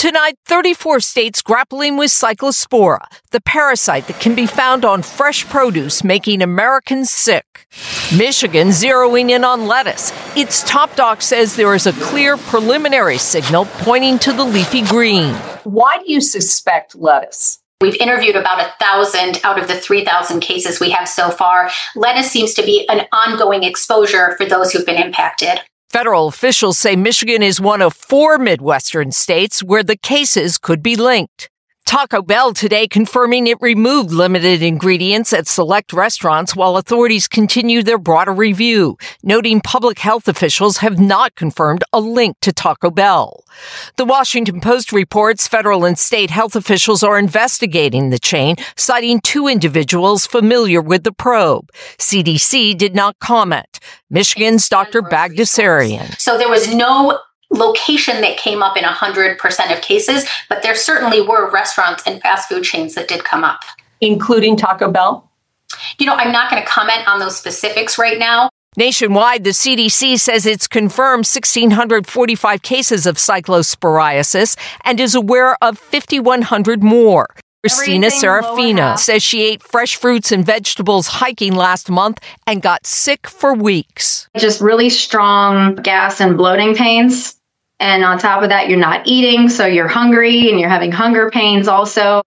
Tonight, 34 states grappling with Cyclospora, the parasite that can be found on fresh produce, making Americans sick. Michigan zeroing in on lettuce. Its top doc says there is a clear preliminary signal pointing to the leafy green. Why do you suspect lettuce? We've interviewed about 1,000 out of the 3,000 cases we have so far. Lettuce seems to be an ongoing exposure for those who've been impacted. Federal officials say Michigan is one of 4 Midwestern states where the cases could be linked. Taco Bell today confirming it removed limited ingredients at select restaurants while authorities continue their broader review, noting public health officials have not confirmed a link to Taco Bell. The Washington Post reports federal and state health officials are investigating the chain, citing 2 individuals familiar with the probe. CDC did not comment. Michigan's Dr. Bagdasarian. So there was no location that came up in 100% of cases, but there certainly were restaurants and fast food chains that did come up. Including Taco Bell? I'm not going to comment on those specifics right now. Nationwide, the CDC says it's confirmed 1,645 cases of cyclosporiasis and is aware of 5,100 more. Christina Serafino says she ate fresh fruits and vegetables hiking last month and got sick for weeks. Just really strong gas and bloating pains. And on top of that, you're not eating, so you're hungry and you're having hunger pains also.